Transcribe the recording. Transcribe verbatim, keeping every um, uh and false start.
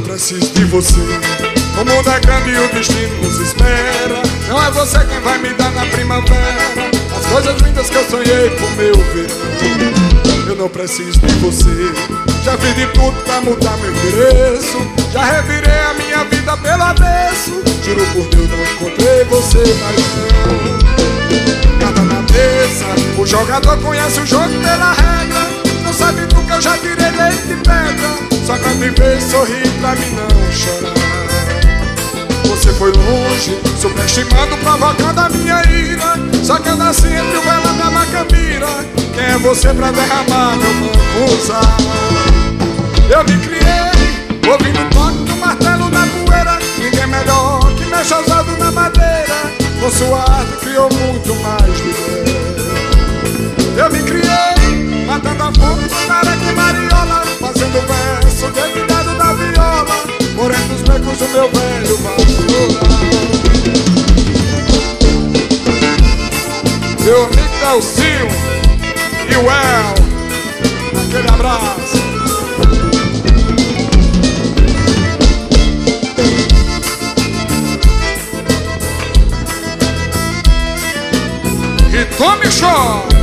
preciso de você. O mundo é grande e o destino nos espera. Não é você quem vai me dar na primavera as coisas lindas que eu sonhei pro meu verão. Eu não preciso de você. Já fiz de tudo pra mudar meu endereço. Já revirei a minha vida pelo avesso. Juro por Deus, não encontrei você mais não. Nada na mesa, o jogador conhece o jogo pela regra. Não sabe do que eu já tirei leite de pedra. Só pra me ver sorrir, pra mim não chorar. Você foi longe, subestimando, provocando a minha ira. Só que eu nasci entre o vela da macambira. Quem é você pra derramar meu manco-usar? Eu me criei, ouvindo o toque do martelo na poeira. Ninguém melhor que mexe ousado na madeira. Com sua arte criou muito mais do que eu me criei, matando a fome com careca e mariola. Fazendo verso, dedilhado da viola. Morando os becos do meu velho vasculhar. Meu amigo Delcinho e o El, aquele abraço. E tome choque.